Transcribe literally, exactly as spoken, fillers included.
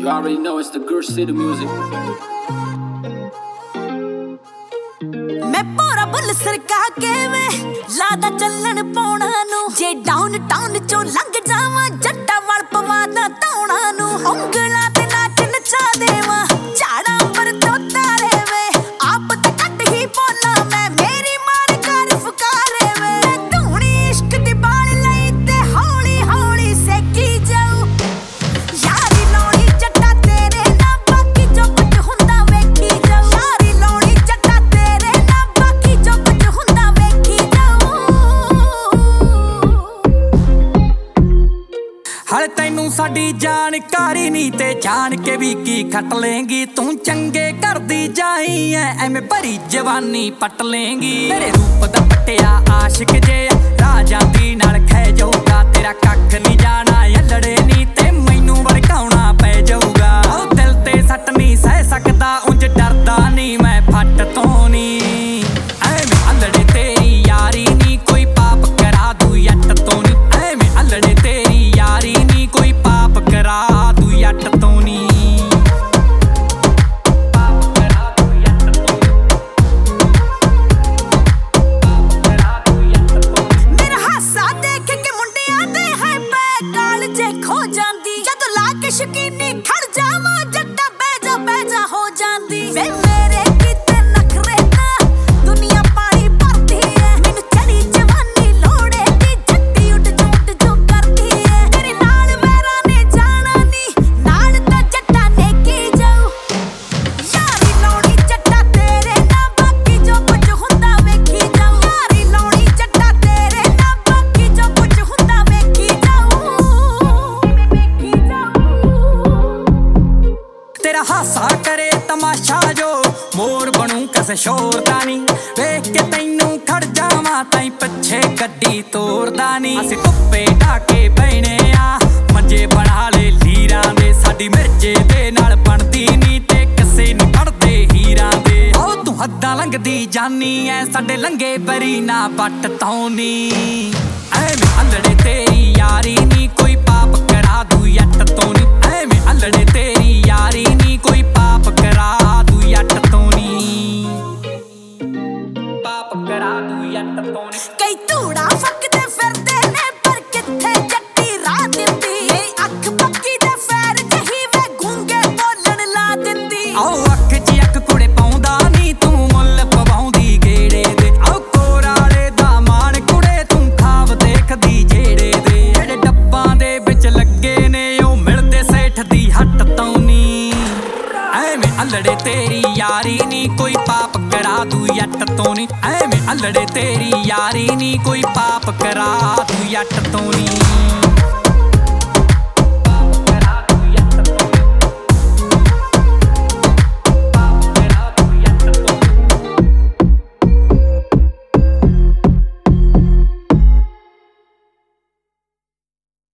You already know it's the Gurr City music. मैं पूरा bull सरका के वे लादा चलन पौना नु जे डाउन टाउन चो लंघ जावा जट्टा वल पवादा तौणा नु उंगला ते नाच नचा देवा झाड़ा पर तो तारे वे आप ते कट ही बोला मैं मेरी मार कर फुकारे वे धूनी इश्क दी बाल लई ते हौली हौली सेकी जाऊ यारी लौड़ी जट्टा तेरे ना बाकी जो कुछ हुंदा वेखी जाऊ यारी लौड़ी जट्टा तेरे ना बाकी जो कुछ हुंदा वेखी जाऊ हल तैनू साडी जानकारी नी ते जान के भी की खट लेंगी तू चंगे कर दी जाई है एवें भरी जवानी पट लेंगी तेरे रूप दा पट्टिया आशिक जे राजा दी नाल खै जाऊगा तेरा कख नहीं जाना यलड़े नी ते मैनू भड़काउणा पै जाऊगा ओ दिल ते सट नहीं सह सकदा उंज डरदा नहीं मैं फट तो नहीं एवें अलड़े तेरी यारी नी कोई पाप करा दू यट तो नहीं एवें अलड़े तेरी यारी नी कोई पाप करा दू यट तो नहीं मेरा हासा देख के मुंडियां दे है पै काल जे खो जांदी जद ला के शकीनी खड़ जावा जट्टा बैजा बैजा हो जांदी वे मेरे किते नखरे ना दुनिया पानी भरती है मैनू चढ़ी जवानी लोड़े दी जट्टी उठ जुट जो करती है तेरे नाल मेरा ने जाना नी नाल ते जट्टा ने की जाऊ यारी लौड़ी जट्टा तेरे ना बाकी जो कुछ हुंदा वेखी जाऊ यारी लौड़ी जट्टा तेरे ना बाकी जो कुछ हुंदा वेखी जाऊ वेखी जाऊ तेरा हासा करे तमाशा जो मोर बनू किसे शोर दा नी वेख के तैनू खड़ जावां ताई पिछे गड्डी तोड़दा नी असीं धुप्पे ढाके बैणे आ मंजे बना ले लीरां दे साडी मिर्जे दे नाल बनदी नी ते किसे नी पड़दे हीरां दे ओ तू हद्दां लंघदी जानी ऐ साडे लंघे बरी ना पट तौनी एवें अलड़े तेरी यारी नी कोई पाप करा दू यट तो नी एवें अलड़े तेरी यारी नी कोई पाप करा दू यट तो नी पाप करा दू यट तो नी कई धूड़ा फकदे फिरदे ने पर किथे जट्टी राह दिंदी ए अख पक्की दे फैर जही वे गूंगे बोलण ला दिंदी आओ अख च अख कुड़े पाउंदा नी तू मुੱਲ ਪਵਾਉਂਦੀ ਗੇੜੇ ਦੇ आओ ਕੋਰਾਲੇ ਦਾ ਮਾਣ ਕੁੜੇ ਤੂੰ ਖਾਬ ਦੇਖਦੀ ਜਿਹੜੇ ਦੇ ਜਿਹੜੇ ਡੱਬਾਂ ਦੇ ਵਿੱਚ ਲੱਗੇ ਨੇ ਉਹ ਮਿਲਦੇ ਸੇਠ ਦੀ ਹੱਟ ਤੋਂ ਨੀ ਐਵੇਂ ਅਲੜੇ ਤੇਰੀ ਯਾਰੀ ਨੀ ਕੋਈ ਪਾਪ ਕਰਾ ਦੂ ਯੱਟ ਤੋਂ ਨੀ ਐਵੇਂ ਅਲੜੇ ਤੇਰੀ ਯਾਰੀ ਨੀ ਕੋਈ ਪਾਪ ਕਰਾ ਦੂ ਯੱਟ ਤੋਂ ਨੀ